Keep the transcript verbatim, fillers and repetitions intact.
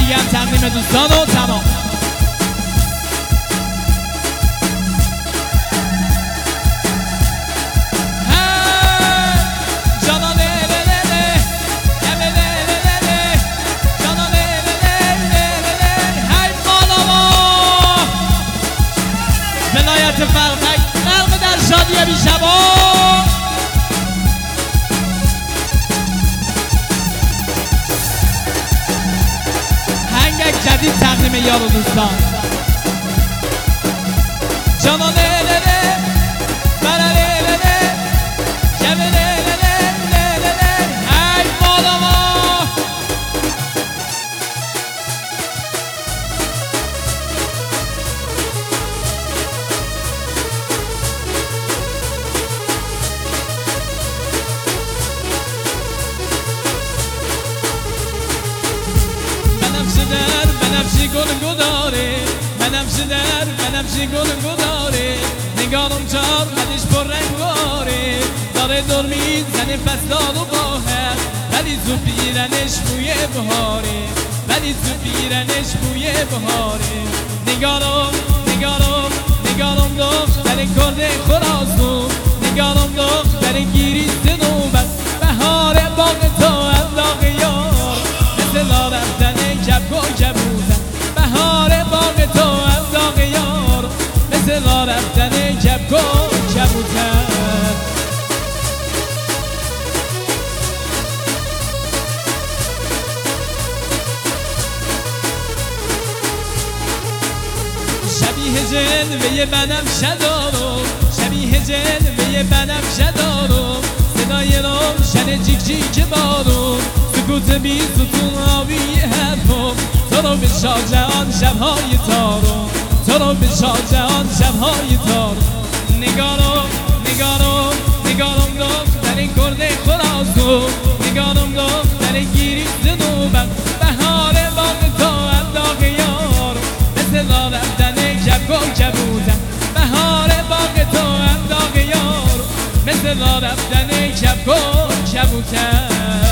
دیگه هم تقدیم دوستان و تمام. فرقک غرق در شادی بی شبا. هنگک جدید تقدیم یار و دوستان. جانا له له له برا له له له شب له له له له له له هی بالا ما. بنفشی گل گداره بنفشی در بنفشی گل گداره نگارم چار قدش پر رنگاره داره دور میزنه فصلان و باهر ولی زود بیرنش بوی بهاره ولی زود بیرنش بوی بهاره نگارم نگارم نگارم دخت در کرده خراسون نگارم دخت در گیریست نوبت بهار باغ تو انداغ یار مثل لا رفتن کبک و کبوتر بهار باغ تو انداغ یار مثل لا رفتن کبک و کبوتر. شبیه جلوه بنفشه دارم شبیه جلوه بنفشه دارم صدای روشن جیک جیک بارم سکوت بی ستون آبی حرفم تو رو به شاهجهان شبهای تارم تو رو به شاهجهان شبهای تارم نگارم نگارم نگارم دخت در این کرده خراسون نگارم دخت در گیریست نوبت بهار باغ تو انداغ یار مثل لا رفتن کبک و کبوتر بهار باغ تو انداغ یار مثل لا رفتن کبک و کبوتر.